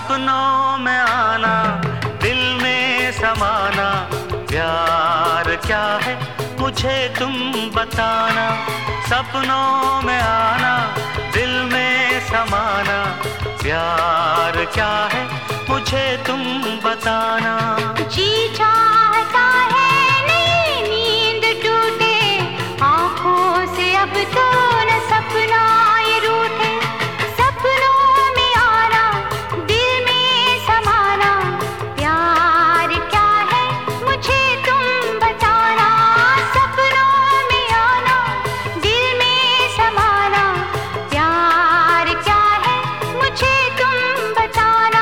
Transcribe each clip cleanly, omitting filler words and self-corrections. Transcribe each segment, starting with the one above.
सपनों में आना, दिल में समाना, प्यार क्या है मुझे तुम बताना। सपनों में आना, दिल में समाना, प्यार क्या है मुझे तुम बताना। जी चाहता है नई नींद टूटे, आँखों से अब तो न सपना ये रूठे। सपनों में आना, दिल में समाना, प्यार क्या है मुझे तुम बताना। सपनों में आना, दिल में समाना, प्यार क्या है मुझे तुम बताना।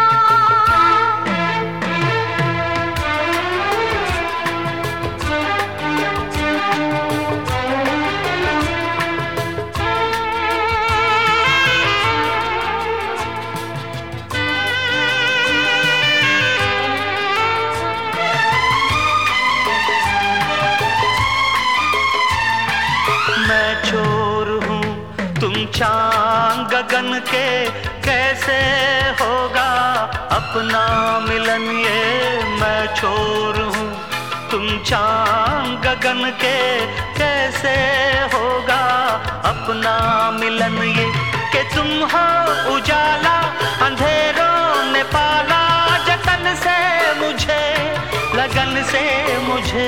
मैं चोर हूँ तुम चांद गगन के, कैसे होगा अपना मिलन ये। मैं चोर हूँ तुम चांद गगन के, कैसे होगा अपना मिलन ये। कि तुम हो उजाला अंधेरों ने पाला, जतन से मुझे लगन से मुझे।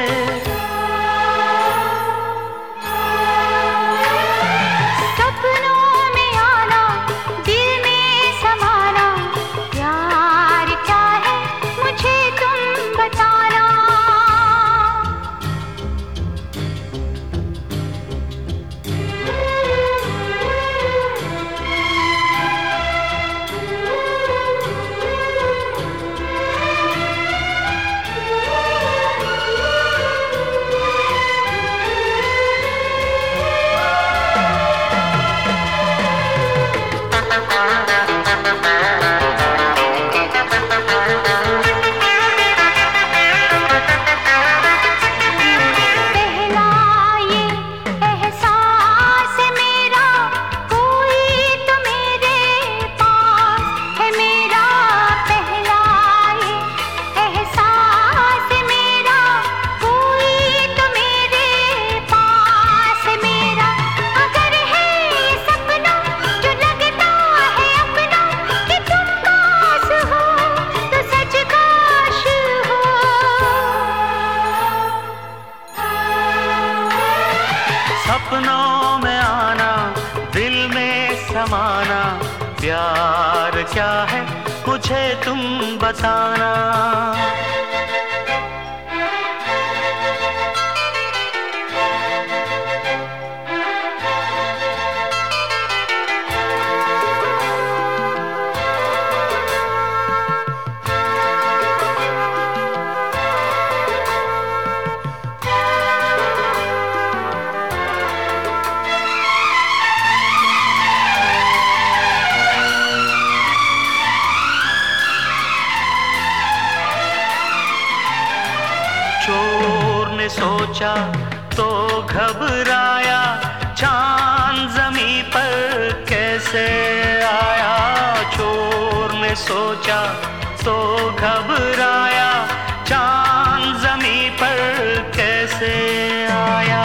सपनों में आना, दिल में समाना, प्यार क्या है मुझे तुम बताना। चोर ने सोचा तो घबराया, चांद ज़मीं पर कैसे आया। चोर ने सोचा तो घबराया, चांद ज़मीं पर कैसे आया।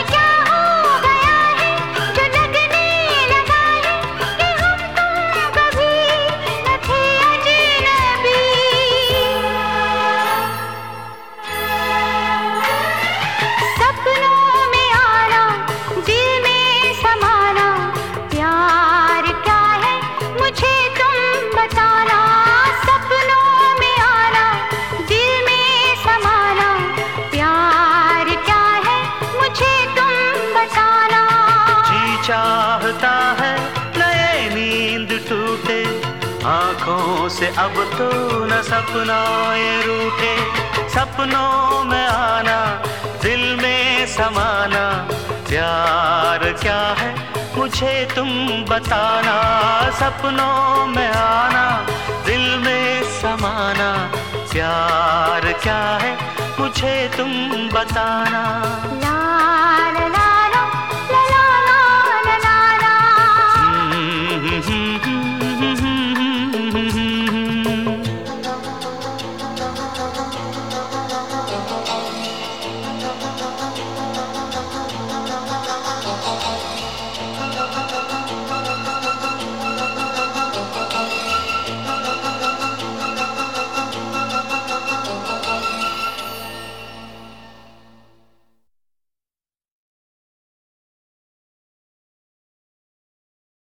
चाहता है नए नींद टूटे, आँखों से अब तो न सपना ये रूठे। सपनों में आना, दिल में समाना, प्यार क्या है मुझे तुम बताना। सपनों में आना, दिल में समाना, प्यार क्या है मुझे तुम बताना।